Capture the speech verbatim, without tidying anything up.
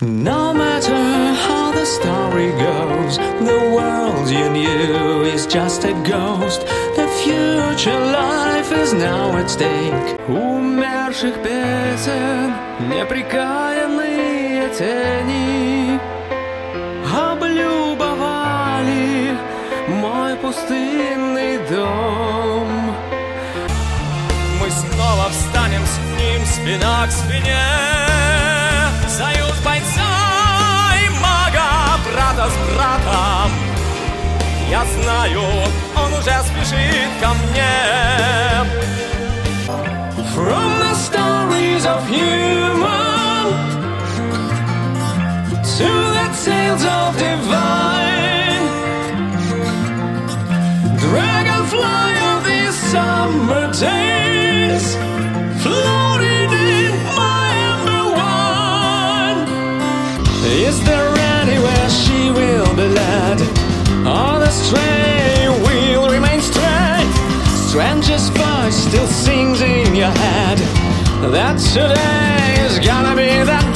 No matter how the story goes, the world you knew is just a ghost. The future life is now at stake. Умерших песен неприкаянные тени облюбовали мой пустынный дом. Мы снова встанем с ним спина к спине. Союз бойца и мага, брата с братом. Я знаю, он уже спешит ко мне. From the stories of human to the tales of divine, dragonfly of these summer days, floating in my amber wine. Is there anywhere she will be led, or the stray will remain straight? Stranger's voice still sings in your head that today is gonna be that